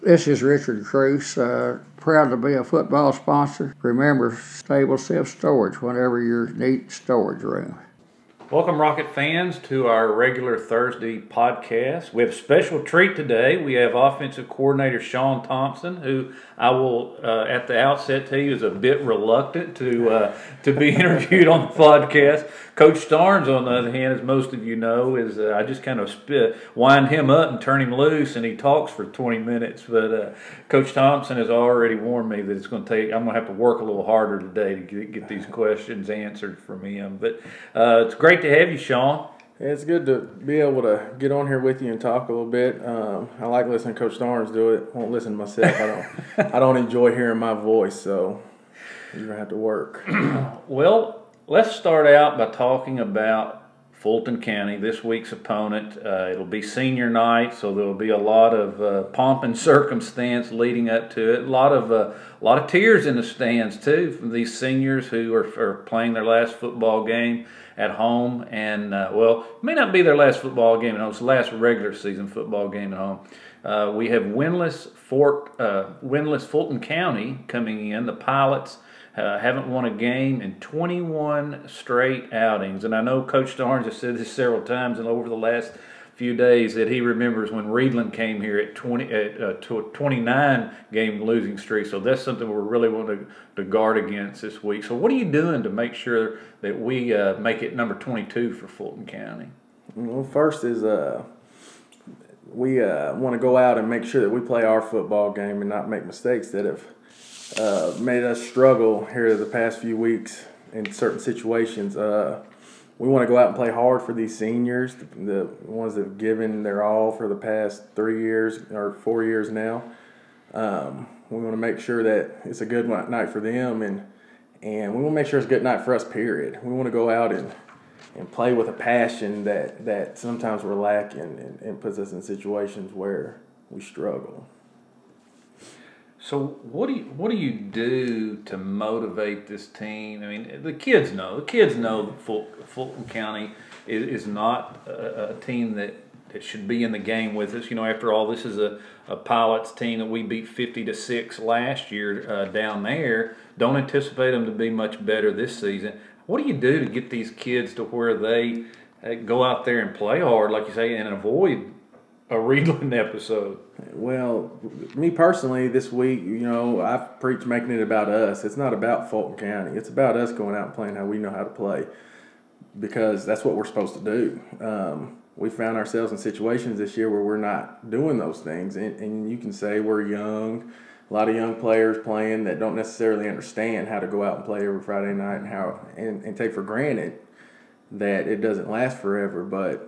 This is Richard Cruz, proud to be a football sponsor. Remember, Stable Self-Storage whenever you need storage room. Welcome, Rocket fans, to our regular Thursday podcast. We have a special treat today. We have offensive coordinator Sean Thompson, who I will, at the outset, tell you is a bit reluctant to be interviewed on the podcast. Coach Starnes, on the other hand, as most of you know, is I just kind of wind him up and turn him loose, and he talks for 20 minutes. But Coach Thompson has already warned me that it's going to take. I'm going to have to work a little harder today to get these questions answered from him. But it's great to have you, Sean. It's good to be able to get on here with you and talk a little bit. I like listening to Coach Starnes do it. Won't listen to myself. I don't enjoy hearing my voice, so you're gonna have to work. Well, let's start out by talking about Fulton County, this week's opponent. It'll be senior night, so there'll be a lot of pomp and circumstance leading up to it. A lot of tears in the stands too from these seniors who are playing their last football game at home, and well, it may not be their last football game at home. It's the last regular season football game at home. We have winless Fulton County coming in. The Pilots haven't won a game in 21 straight outings, and I know Coach Starnes has said this several times and over the last few days that he remembers when Reedland came here at 29 game losing streak. So that's something we're really wanting to guard against this week. So what are you doing to make sure that we make it number 22 for Fulton County? Well, first is we want to go out and make sure that we play our football game and not make mistakes that have made us struggle here the past few weeks in certain situations. We want to go out and play hard for these seniors, the ones that have given their all for the past 3 years or 4 years now. We want to make sure that it's a good night for them, and we want to make sure it's a good night for us, period. We want to go out and play with a passion that sometimes we're lacking and puts us in situations where we struggle. So what do you do to motivate this team? I mean, the kids know that Fulton County is not a team that should be in the game with us. You know, after all, this is a Pilots team that we beat 50-6 last year down there. Don't anticipate them to be much better this season. What do you do to get these kids to where they go out there and play hard, like you say, and avoid a Reedland episode? Well, me personally, this week, I've preached making it about us. It's not about Fulton County. It's about us going out and playing how we know how to play, because that's what we're supposed to do. We found ourselves in situations this year where we're not doing those things, and you can say we're young, a lot of young players playing that don't necessarily understand how to go out and play every Friday night and take for granted that it doesn't last forever, but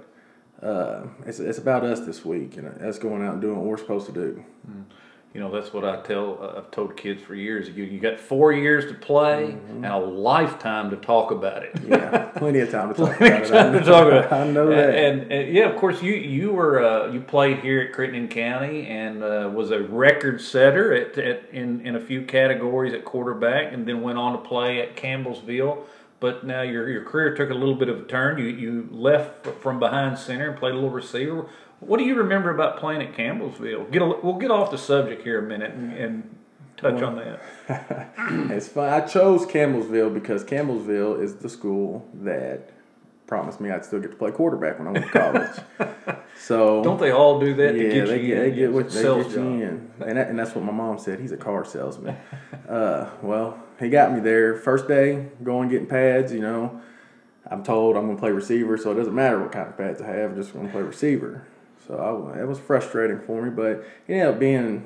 it's about us this week, and us going out and doing what we're supposed to do. You know, that's what I've told kids for years. You got 4 years to play and a lifetime to talk about it. Yeah, plenty of time to talk about it. I know that. And yeah, of course, you played here at Crittenden County and was a record setter in a few categories at quarterback, and then went on to play at Campbellsville. But now your career took a little bit of a turn. You left from behind center and played a little receiver. What do you remember about playing at Campbellsville? We'll get off the subject here a minute and touch on that. It's fun. I chose Campbellsville because Campbellsville is the school that promised me I'd still get to play quarterback when I went to college. So don't they all do that? Yeah, to get they you get you in, and that's what my mom said. He's a car salesman. Well, he got me there. First day, going getting pads. I'm told I'm going to play receiver, so it doesn't matter what kind of pads I have. I'm just going to play receiver. So it was frustrating for me, but it ended up being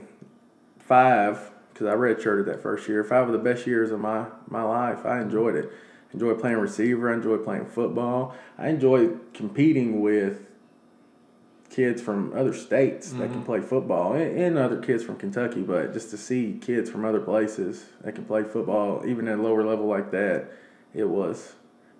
5, because I redshirted that first year. 5 of the best years of my life. I enjoyed it. Enjoyed playing receiver. I enjoyed playing football. I enjoyed competing with kids from other states that can play football, and other kids from Kentucky. But just to see kids from other places that can play football, even at a lower level like that, it was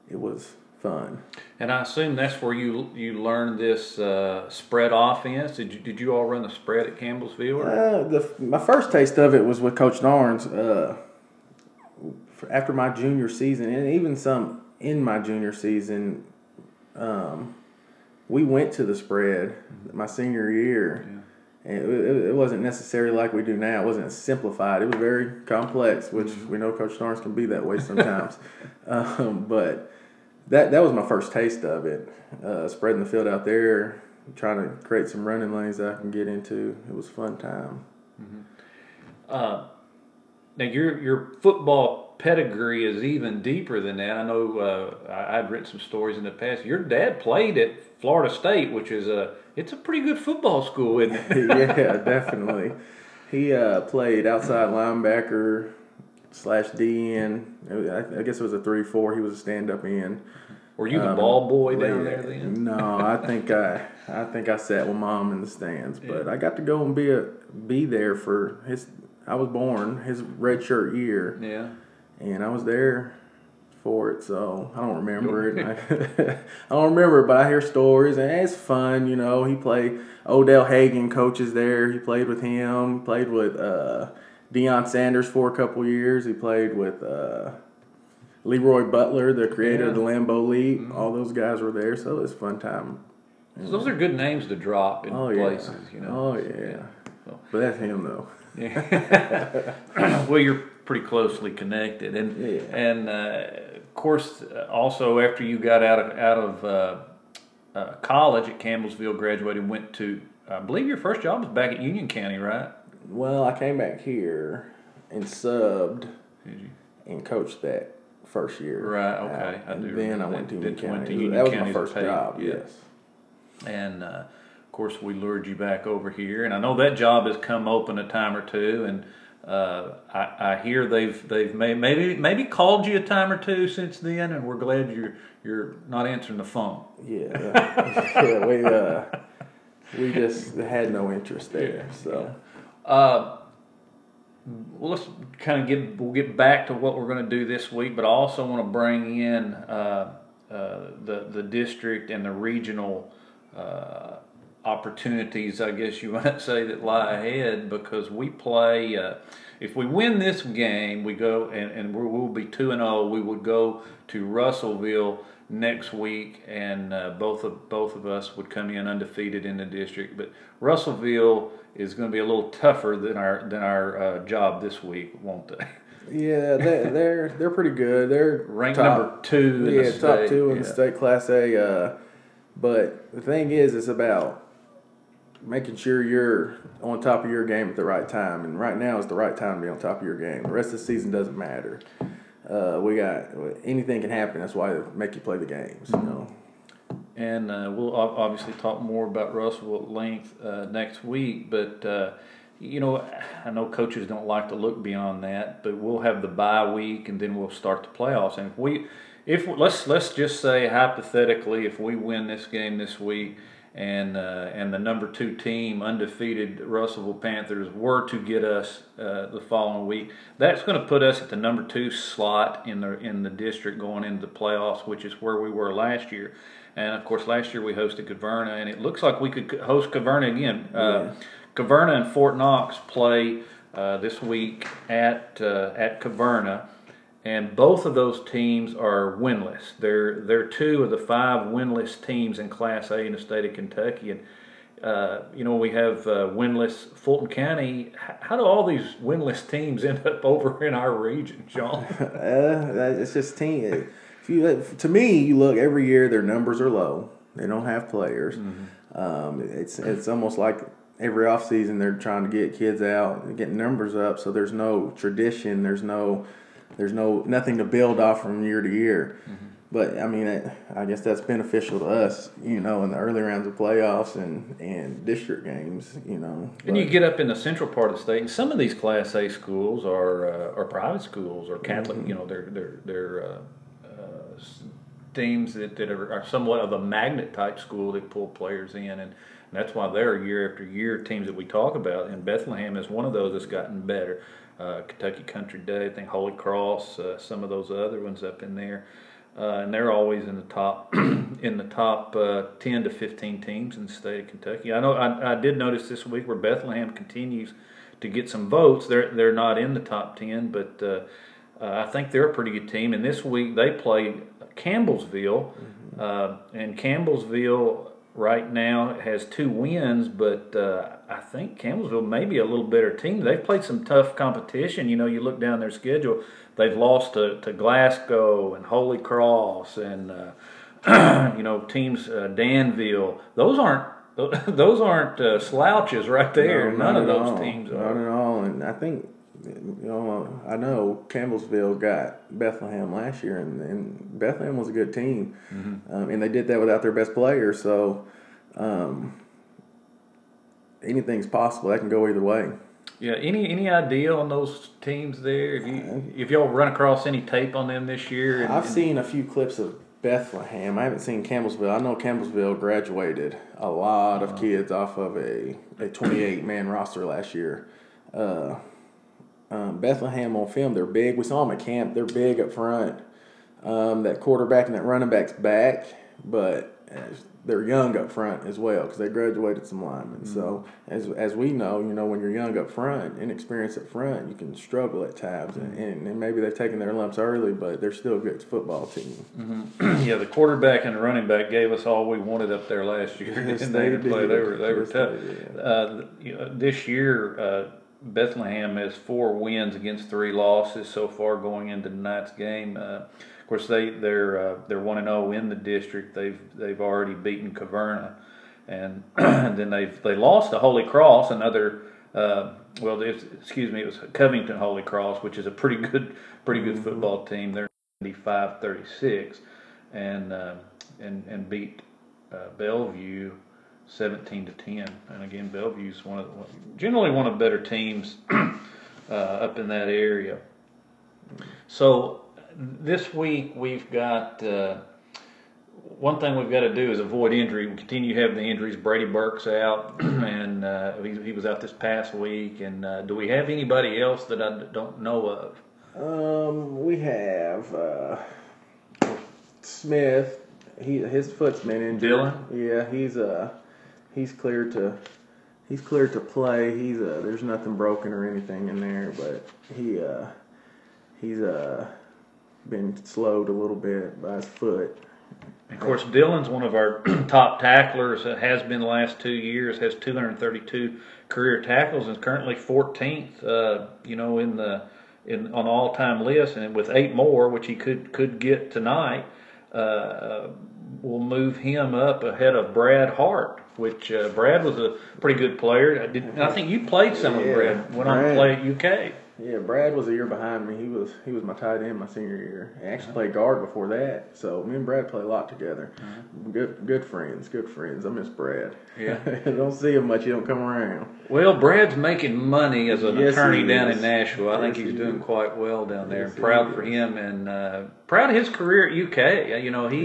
fun. And I assume that's where you learned this spread offense. Did you all run the spread at Campbellsville? My first taste of it was with Coach Starnes after my junior season, and even some in my junior season. We went to the spread my senior year, And it wasn't necessarily like we do now. It wasn't simplified. It was very complex, which we know Coach Starnes can be that way sometimes. But that was my first taste of it. Spreading the field out there, trying to create some running lanes that I can get into. It was a fun time. Now your football pedigree is even deeper than that. I know I've written some stories in the past. Your dad played at Florida State, which is it's a pretty good football school, isn't it? Yeah, definitely. He played outside linebacker / DN. I guess it was a 3-4. He was a stand-up end. Were you the ball boy down there then? No, I think I sat with Mom in the stands, but I got to go and be there for his. I was born his redshirt year. Yeah. And I was there for it, so I don't remember it. I don't remember it, but I hear stories, and it's fun, you know. He played, Odell Hagan coaches there. He played with him. He played with Deion Sanders for a couple years. He played with Leroy Butler, the creator of the Lambeau Leap. Mm-hmm. All those guys were there, so it's a fun time. So those are good names to drop in places, you know. Oh, yeah. So. But that's him, though. Yeah. Well, you're pretty closely connected, and of course, also after you got out of college at Campbellsville, graduated, went to, I believe your first job was back at Union County, right? Well, I came back here and subbed and coached that first year. Right. Okay. Then I went to Union County. That was my first job. Yes. And of course, we lured you back over here, and I know that job has come open a time or two, and I hear they've maybe called you a time or two since then, and we're glad you're not answering the phone. Yeah, we just had no interest there. So, well, let's we'll get back to what we're going to do this week, but I also want to bring in the district and the regional opportunities, I guess you might say, that lie ahead, because we play. If we win this game, we go and we'll be 2-0. We would go to Russellville next week, and both of us would come in undefeated in the district. But Russellville is going to be a little tougher than our job this week, won't they? Yeah, they're pretty good. They're ranked number 2 in the state. Top 2 in the state, Class A. But the thing is, it's about making sure you're on top of your game at the right time. And right now is the right time to be on top of your game. The rest of the season doesn't matter. Anything can happen. That's why they make you play the games, you know. And we'll obviously talk more about Russell at length next week. But, you know, I know coaches don't like to look beyond that. But we'll have the bye week, and then we'll start the playoffs. And let's just say hypothetically, if we win this game this week, and the number 2 team, undefeated Russellville Panthers, were to get us the following week, that's going to put us at the number 2 slot in the district going into the playoffs, which is where we were last year. And of course, last year we hosted Caverna, and it looks like we could host Caverna again. Caverna and Fort Knox play this week at Caverna. And both of those teams are winless. They're 2 of the 5 winless teams in Class A in the state of Kentucky. And, you know, we have winless Fulton County. How do all these winless teams end up over in our region, Sean? It's just team. To me, you look every year, their numbers are low. They don't have players. Mm-hmm. It's almost like every offseason they're trying to get kids out and get numbers up. So there's no tradition. There's nothing to build off from year to year. Mm-hmm. But, I mean, I guess that's beneficial to us, you know, in the early rounds of playoffs and district games, you know. And you get up in the central part of the state, and some of these Class A schools are private schools or Catholic, mm-hmm. You know, they're teams that are somewhat of a magnet-type school that pull players in, and that's why they're year after year teams that we talk about, and Bethlehem is one of those that's gotten better. Kentucky Country Day, I think Holy Cross, some of those other ones up in there, and they're always in the top 10 to 15 teams in the state of Kentucky. I know I did notice this week where Bethlehem continues to get some votes. They're not in the top 10, but I think they're a pretty good team. And this week they played Campbellsville, mm-hmm. And Campbellsville right now has 2 wins, but I think Campbellsville may be a little better team. They've played some tough competition. You look down their schedule. They've lost to Glasgow and Holy Cross and teams Danville. Those aren't slouches right there. No, None not of at those all. teams Not are. at all. And I think, I know Campbellsville got Bethlehem last year, and Bethlehem was a good team. And they did that without their best player. So anything's possible. That can go either way. Yeah. Any idea on those teams there? If y'all run across any tape on them this year? I've seen a few clips of Bethlehem. I haven't seen Campbellsville. I know Campbellsville graduated a lot of kids off of a 28-man roster last year. Bethlehem on film, they're big. We saw them at camp. They're big up front. That quarterback and that running back's back, but they're young up front as well because they graduated some linemen. So as we know, when you're young up front, inexperienced up front, you can struggle at times. And maybe they've taken their lumps early, but they're still a good football team. Yeah, the quarterback and the running back gave us all we wanted up there last year. Yes, Didn't they they? did. They were Yes, tough. they did. This year, Bethlehem has 4 wins against 3 losses so far going into tonight's game. Of course, they're 1-0 in the district. They've already beaten Caverna, and and then they lost to Holy Cross, another. It was Covington Holy Cross, which is a pretty good football team. They're 95-36, and beat Bellevue 17-10. And again, Bellevue's generally one of the better teams up in that area. So this week we've got one thing we've got to do is avoid injury. We continue having the injuries. Brady Burke's out, and he was out this past week. And do we have anybody else that I don't know of? We have Smith. His foot's been injured. Dylan? Yeah, he's cleared to play. There's nothing broken or anything in there, but he's been slowed a little bit by his foot. Of course, Dylan's one of our top tacklers. Has been the last 2 years. Has 232 career tackles and is currently 14th. On all-time list, and with 8 more, which he could get tonight, will move him up ahead of Brad Hart. Which Brad was a pretty good player. I think you played some with Brad. Went on to play at UK. Yeah, Brad was a year behind me. He was my tight end my senior year. I actually played guard before that. So me and Brad play a lot together. Good friends. I miss Brad. Yeah. I don't see him much. He don't come around. Well, Brad's making money as an attorney he down is. in Nashville. I think Yes, he's he doing is. quite well down there. Yes, he Proud for is. him and proud of his career at UK.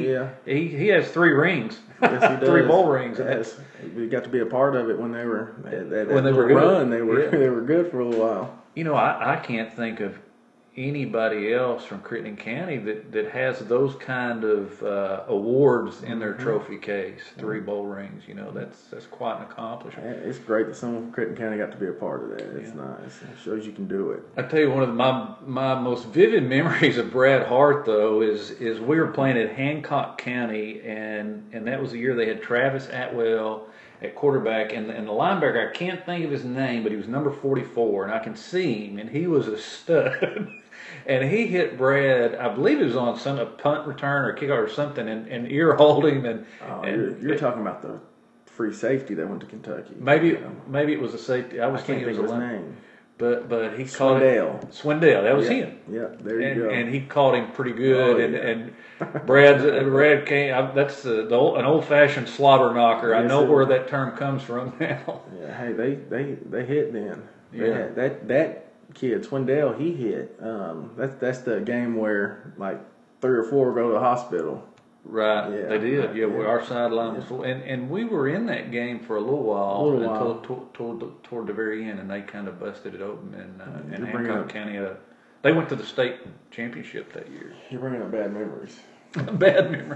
He has 3 rings, Yes, he does. 3 bowl rings. Yes. We got to be a part of it when they were that When they were little good. run. They were Yeah. they were good for a little while. I can't think of anybody else from Crittenden County that has those kind of awards in their trophy case. 3 bowl rings. That's quite an accomplishment. It's great that someone from Crittenden County got to be a part of that. It's nice. It shows you can do it. I tell you, one of my most vivid memories of Brad Hart, though, is we were playing at Hancock County, and that was the year they had Travis Atwell at quarterback, and the linebacker, I can't think of his name, but he was number 44, and I can see him, and he was a stud. And he hit Brad, I believe it was on a punt return or kickoff or something, and ear hold him. You're talking about the free safety that went to Kentucky. Maybe it was a safety. I was I can't thinking think it of was his a name. But he caught Swindell. That was him. Yeah, there you go. And he caught him pretty good. Oh, yeah. And Brad came. That's an old fashioned slobber knocker. I Yes, know it where is. that term comes from now. Yeah, hey, they hit then. Yeah. That kid Swindell, he hit. That's the game where like 3 or 4 go to the hospital. Right, Yeah, they did. right, Yeah, yeah. our sideline was full, and we were in that game for a little while, until toward the very end, and they kind of busted it open. And You're bringing Hancock up- County, they went to the state championship that year. You're bringing up bad memories. Bad memory.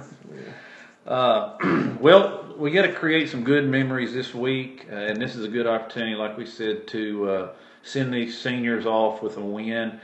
Well, we got to create some good memories this week, and this is a good opportunity, like we said, to send these seniors off with a win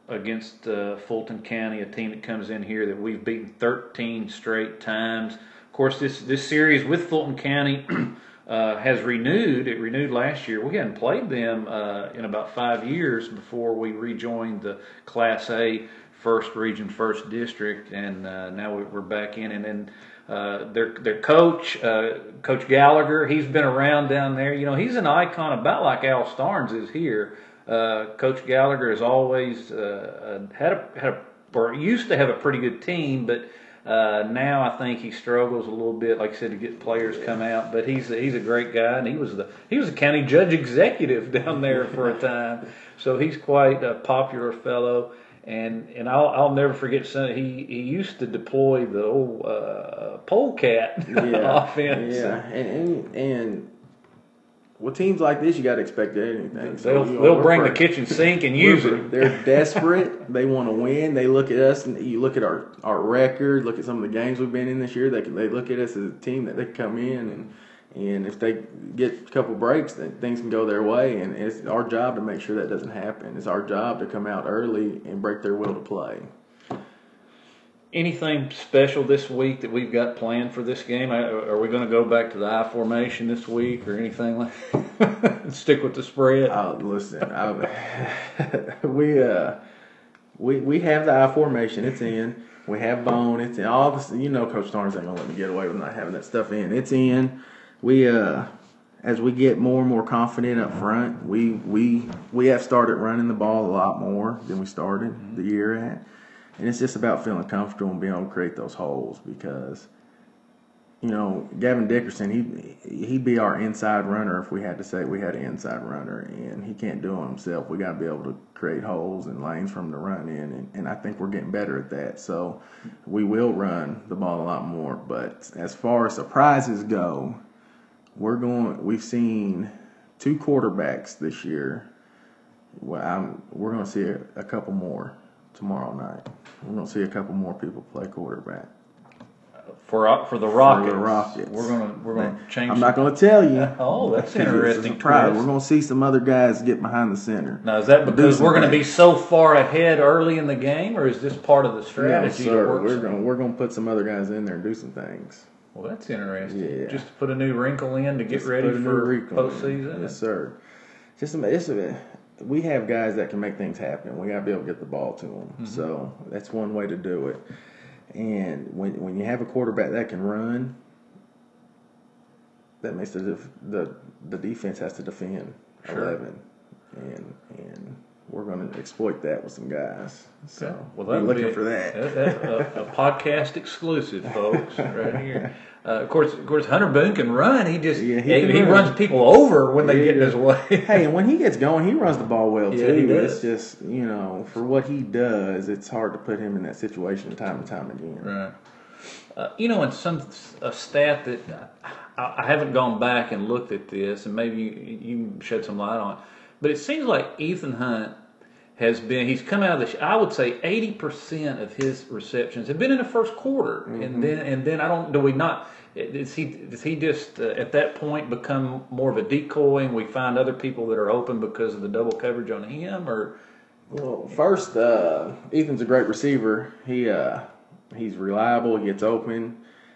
against Fulton County, a team that comes in here that we've beaten 13 straight times. Of course, this series with Fulton County has renewed. It renewed last year. We hadn't played them in about 5 years before we rejoined the Class A First Region, First District, and now we're back in. And then their coach, Coach Gallagher, he's been around down there. You know, he's an icon about like Al Starnes is here. Coach Gallagher has always used to have a pretty good team, but now I think he struggles a little bit, like I said, to get players come out. But he's a great guy, and he was a county judge executive down there for a time, so he's quite a popular fellow. And I'll never forget he used to deploy the old polecat offense. Yeah, and with teams like this, you got to expect anything. They'll bring the kitchen sink and use it. They're desperate. They want to win. They look at us, and you look at our record. Look at some of the games we've been in this year. They look at us as a team that they can come in and if they get a couple breaks, then things can go their way. And it's our job to make sure that doesn't happen. It's our job to come out early and break their will to play. Anything special this week that we've got planned for this game? Are we going to go back to the I formation this week or anything like that? Stick with the spread? Listen, we have the I formation. It's in. We have bone. It's in. All this, Coach Starnes ain't going to let me get away with not having that stuff in. It's in. We as we get more and more confident up front, we have started running the ball a lot more than we started the year at. And it's just about feeling comfortable and being able to create those holes because, Gavin Dickerson, he'd be our inside runner if we had to say we had an inside runner, and he can't do it himself. We got to be able to create holes and lanes for him to run in, and I think we're getting better at that. So we will run the ball a lot more. But as far as surprises go, we've seen 2 quarterbacks this year. Well, we're going to see a couple more tomorrow night. We're going to see a couple more people play quarterback. For the Rockets. For the Rockets. We're going to change. I'm not going to tell you. Oh, that's interesting. We're going to see some other guys get behind the center. Now, is that because we're going to be so far ahead early in the game, or is this part of the strategy? No, sir. We're going to put some other guys in there and do some things. Well, that's interesting. Yeah. Just to put a new wrinkle in to get ready for postseason. Yes, sir. We have guys that can make things happen. We got to be able to get the ball to them. Mm-hmm. So that's one way to do it. And when you have a quarterback that can run, that makes the defense has to defend 11, and we're going to exploit that with some guys. So okay. Well, looking for that. A podcast exclusive, folks, right here. Of course, Hunter Boone can run. He runs people over when they get in his way. Hey, and when he gets going, he runs the ball well too. He does. It's just for what he does, it's hard to put him in that situation time and time again. Right. And a stat that I haven't gone back and looked at this, and maybe you can shed some light on it, but it seems like Ethan Hunt he's come out of I would say 80% of his receptions have been in the first quarter. Mm-hmm. And then does he just at that point become more of a decoy and we find other people that are open because of the double coverage on him, or? Well, first, Ethan's a great receiver. He's reliable, he gets open.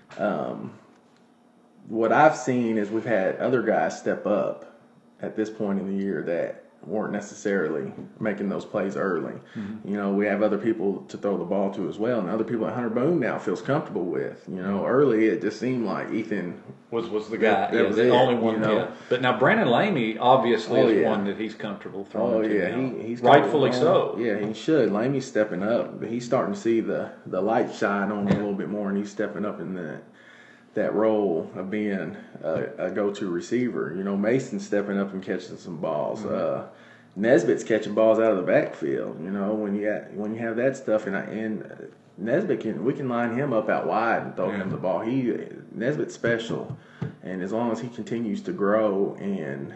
What I've seen is we've had other guys step up at this point in the year that weren't necessarily making those plays early. Mm-hmm. We have other people to throw the ball to as well, and other people that Hunter Boone now feels comfortable with. Early it just seemed like Ethan was the guy. That was the only one. Yeah. But now Brandon Lamey obviously is one that he's comfortable throwing to. Oh yeah, he's rightfully so. Yeah, he should. Lamey's stepping up, but he's starting to see the light shine on him a little bit more, and he's stepping up in that role of being a go-to receiver. Mason's stepping up and catching some balls. Mm-hmm. Nesbitt's catching balls out of the backfield. When you have that stuff, and Nesbitt we can line him up out wide and throw him the ball. Nesbitt's special, and as long as he continues to grow and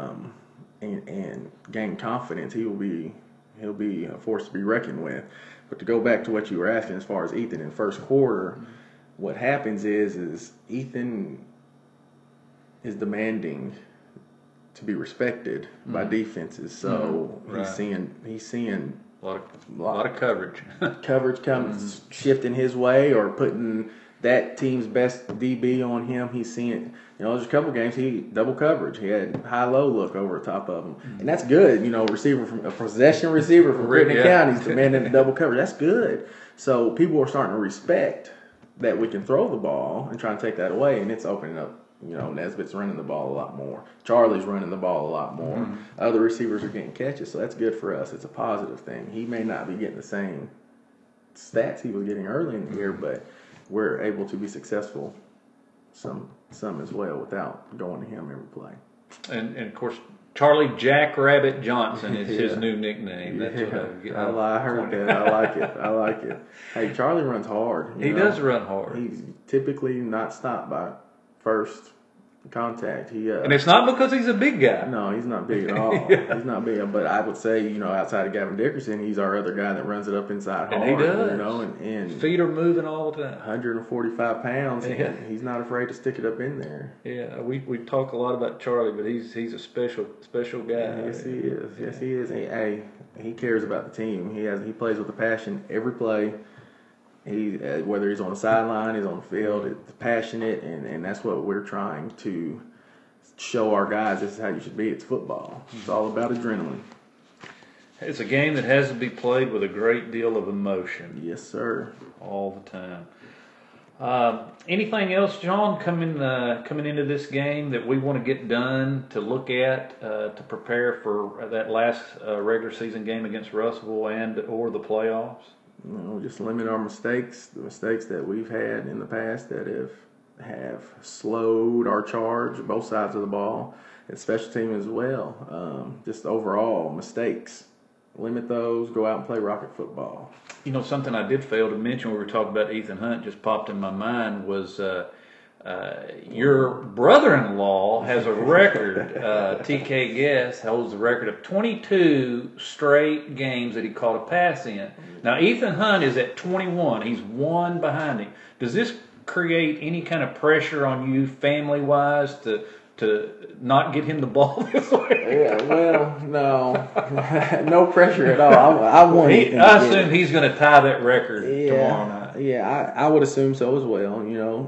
gain confidence, he'll be a force to be reckoned with. But to go back to what you were asking as far as Ethan in first quarter. Mm-hmm. What happens is Ethan is demanding to be by defenses, so he's seeing a lot of coverage. Coverage comes shifting his way, or putting that team's best DB on him. He's seeing, there's a couple games he double coverage. He had high-low look over the top of him, and that's good. Receiver from a possession receiver from Brittany County's demanding the double coverage. That's good. So people are starting to respect that we can throw the ball and try and take that away, and it's opening up. Nesbitt's running the ball a lot more. Charlie's running the ball a lot more. Other receivers are getting catches, so that's good for us. It's a positive thing. He may not be getting the same stats he was getting early in the year, but we're able to be successful some as well without going to him every play. And of course, Charlie Jackrabbit Johnson is his new nickname. That's what I heard that. I like it. Hey, Charlie runs hard. He does run hard. He's typically not stopped by first contact. And it's not because he's a big guy. No, he's not big at all. He's not big. But I would say, outside of Gavin Dickerson, he's our other guy that runs it up inside hard. And he does. And feet are moving all the time. 145 pounds. Yeah. He's not afraid to stick it up in there. Yeah, we talk a lot about Charlie, but he's a special guy. Yes, he is. Yes, he is. He cares about the team. He plays with a passion every play. Whether he's on the sideline, he's on the field, it's passionate, and that's what we're trying to show our guys. This is how you should be. It's football. It's all about adrenaline. It's a game that has to be played with a great deal of emotion. Yes, sir. All the time. Anything else, John, coming into this game that we want to get done to look at to prepare for that last regular season game against Russellville or the playoffs? Just limit our mistakes, the mistakes that we've had in the past that have slowed our charge, both sides of the ball, and special team as well. Just overall mistakes. Limit those, go out and play rocket football. Something I did fail to mention when we were talking about Ethan Hunt, just popped in my mind, was your brother-in-law has a record. TK Guess holds the record of 22 straight games that he caught a pass in. Now, Ethan Hunt is at 21. He's one behind him. Does this create any kind of pressure on you family-wise to not get him the ball this way? Yeah, well, no. No pressure at all. I assume he's going to tie that record tomorrow night. Yeah, I would assume so as well.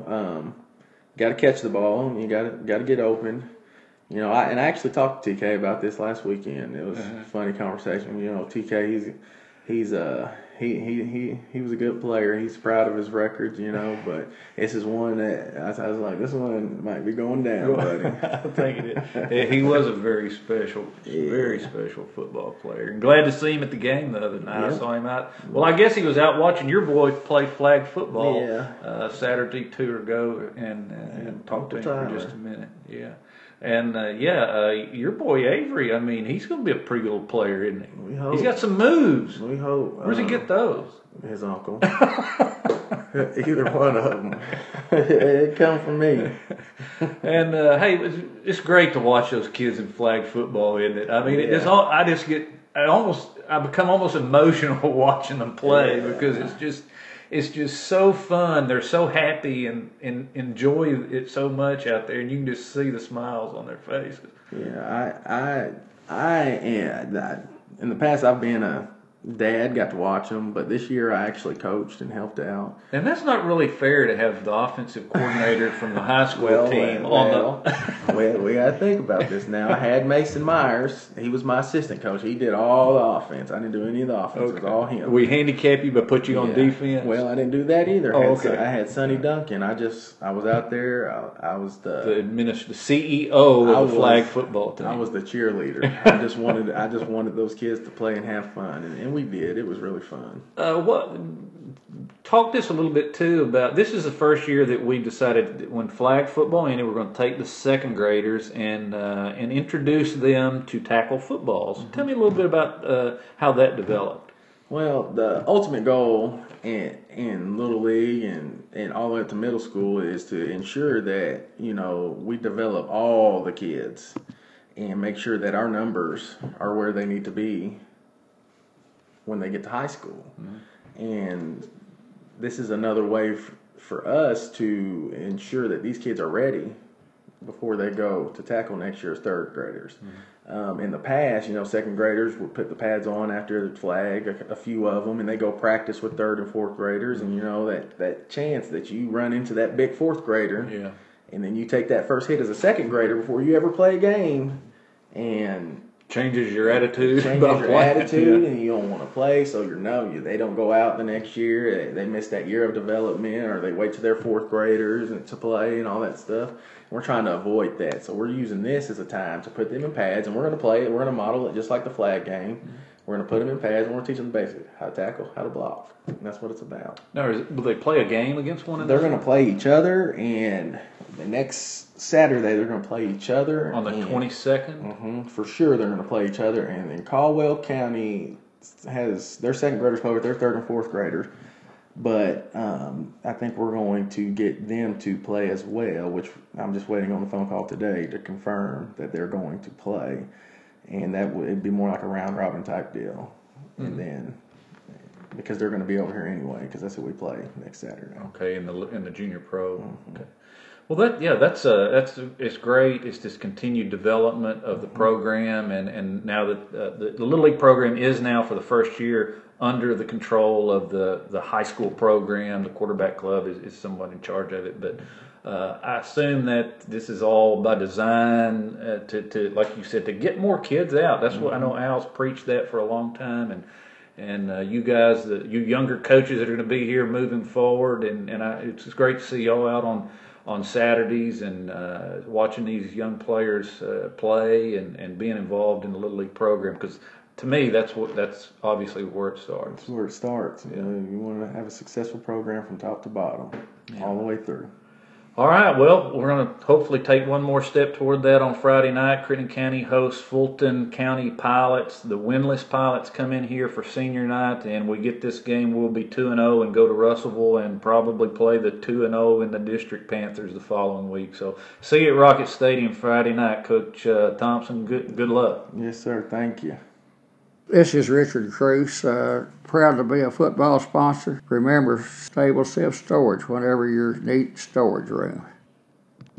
Got to catch the ball. You got to get open. I actually talked to TK about this last weekend. It was a funny conversation. TK, he was a good player. He's proud of his records, but this is one that I was like, this one might be going down, buddy. I'm thinking it. He was a very special football player. And glad to see him at the game the other night. Yeah. I saw him out. Well, I guess he was out watching your boy play flag football Saturday 2 ago, and talked to him for just a minute. Yeah. And, your boy Avery, he's going to be a pretty good player, isn't he? We hope. He's got some moves. We hope. Where's he get those? His uncle. Either one of them. It come from me. And, hey, it's great to watch those kids in flag football, isn't it? I become almost emotional watching them play because it's just so fun. They're so happy and enjoy it so much out there, and you can just see the smiles on their faces. Yeah, in the past I've been a dad, got to watch them, but this year I actually coached and helped out. And that's not really fair to have the offensive coordinator from the high school team Well, we got to think about this now. I had Mason Myers. He was my assistant coach. He did all the offense. I didn't do any of the offense. Okay. It was all him. We handicap you but put you on defense? Well, I didn't do that either. I had Sonny Duncan. I was out there. I was the CEO of the flag football team. I was the cheerleader. I just wanted those kids to play and have fun, and we did. It was really fun. Talk to us a little bit too about, this is the first year that we decided when flag football ended, we're going to take the second graders and introduce them to tackle footballs. Mm-hmm. Tell me a little bit about how that developed. Well, the ultimate goal in Little League and all the way up to middle school is to ensure that, we develop all the kids and make sure that our numbers are where they need to be when they get to high school. Mm-hmm. And this is another way for us to ensure that these kids are ready before they go to tackle next year as third graders. In the past, second graders would put the pads on after the flag, a few of them, and they go practice with third and fourth graders. And that chance that you run into that big fourth grader, and then you take that first hit as a second grader before you ever play a game, and changes your attitude. And you don't want to play, so they don't go out the next year. They miss that year of development, or they wait to their fourth graders to play and all that stuff. And we're trying to avoid that, so we're using this as a time to put them in pads, and we're going to play it. We're going to model it just like the flag game. We're going to put them in pads, and we're going to teach them the basics: how to tackle, how to block. And that's what it's about. Now, will they play a game against one another? They're going to play each other, and the next Saturday they're going to play each other. On the 22nd? For sure they're going to play each other. And then Caldwell County has their second graders play with their third and fourth graders. But I think we're going to get them to play as well, which I'm just waiting on the phone call today to confirm that they're going to play. And that would be more like a round-robin type deal. And then, because they're going to be over here anyway, because that's what we play next Saturday. Okay, in the junior pro. Okay. Well, it's great. It's this continued development of the program, and now that the Little League program is now for the first year under the control of the high school program. The quarterback club is somewhat in charge of it, but I assume that this is all by design to like you said, to get more kids out. That's what I know. Al's preached that for a long time, and you guys, you younger coaches that are going to be here moving forward, it's great to see y'all out on Saturdays and watching these young players play and being involved in the Little League program, because to me that's obviously where it starts. That's where it starts. You want to have a successful program from top to bottom, all the way through. All right, well, we're going to hopefully take one more step toward that on Friday night. Crittenden County hosts Fulton County Pilots. The winless Pilots come in here for senior night, and we get this game. We'll be 2-0 and go to Russellville and probably play the 2-0 in the District Panthers the following week. So see you at Rocket Stadium Friday night, Coach Thompson. Good luck. Yes, sir. Thank you. This is Richard Cruz, proud to be a football sponsor. Remember, Stable Self Storage whenever you need storage room.